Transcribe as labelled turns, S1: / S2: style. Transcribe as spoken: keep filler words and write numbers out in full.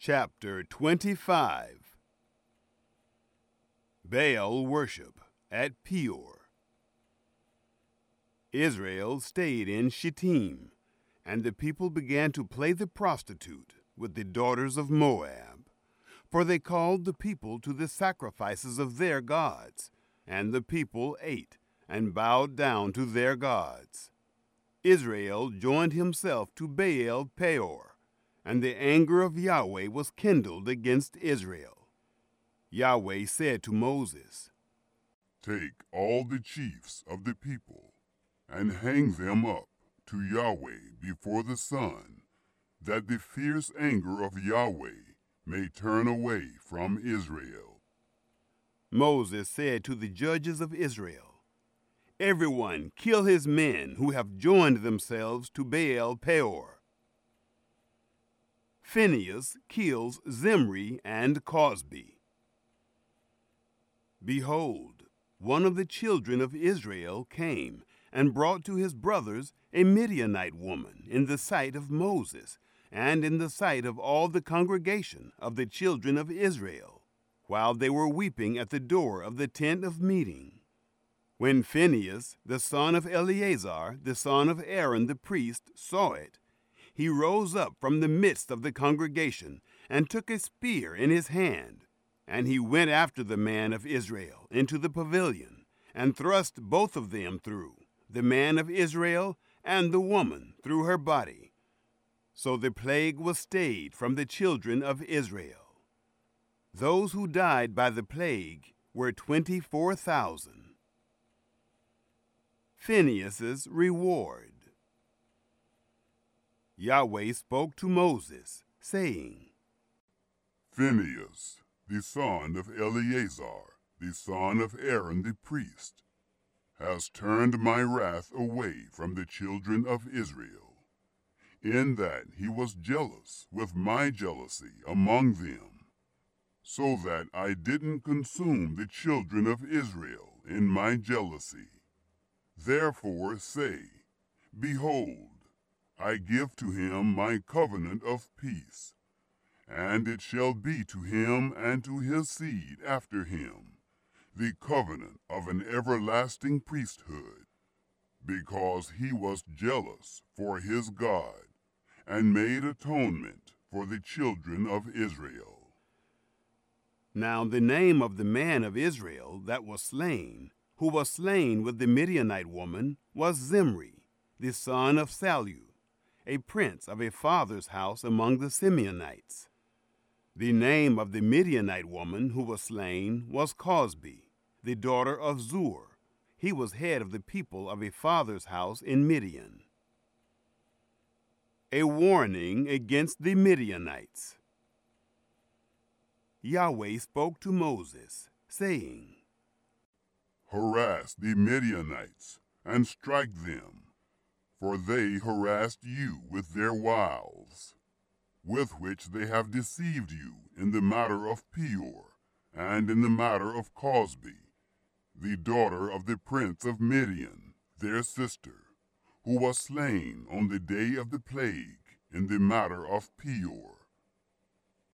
S1: Chapter twenty-five. Baal Worship at Peor. Israel stayed in Shittim, and the people began to play the prostitute with the daughters of Moab. For they called the people to the sacrifices of their gods, and the people ate and bowed down to their gods. Israel joined himself to Baal Peor, and the anger of Yahweh was kindled against Israel. Yahweh said to Moses,
S2: "Take all the chiefs of the people, and hang them up to Yahweh before the sun, that the fierce anger of Yahweh may turn away from Israel."
S1: Moses said to the judges of Israel, "Everyone kill his men who have joined themselves to Baal Peor." Phinehas kills Zimri and Cosbi. Behold, one of the children of Israel came and brought to his brothers a Midianite woman in the sight of Moses and in the sight of all the congregation of the children of Israel, while they were weeping at the door of the tent of meeting. When Phinehas, the son of Eleazar, the son of Aaron the priest, saw it, he rose up from the midst of the congregation and took a spear in his hand, and he went after the man of Israel into the pavilion and thrust both of them through, the man of Israel and the woman through her body. So the plague was stayed from the children of Israel. Those who died by the plague were twenty-four thousand. Phinehas's reward. Yahweh spoke to Moses, saying,
S2: "Phinehas, the son of Eleazar, the son of Aaron the priest, has turned my wrath away from the children of Israel, in that he was jealous with my jealousy among them, so that I didn't consume the children of Israel in my jealousy. Therefore say, Behold, I give to him my covenant of peace, and it shall be to him and to his seed after him the covenant of an everlasting priesthood, because he was jealous for his God, and made atonement for the children of Israel."
S1: Now the name of the man of Israel that was slain, who was slain with the Midianite woman, was Zimri, the son of Salu, a prince of a father's house among the Simeonites. The name of the Midianite woman who was slain was Cosbi, the daughter of Zur. He was head of the people of a father's house in Midian. A warning against the Midianites. Yahweh spoke to Moses, saying,
S2: "Harass the Midianites, and strike them, for they harassed you with their wiles, with which they have deceived you in the matter of Peor, and in the matter of Cosbi, the daughter of the prince of Midian, their sister, who was slain on the day of the plague in the matter of Peor.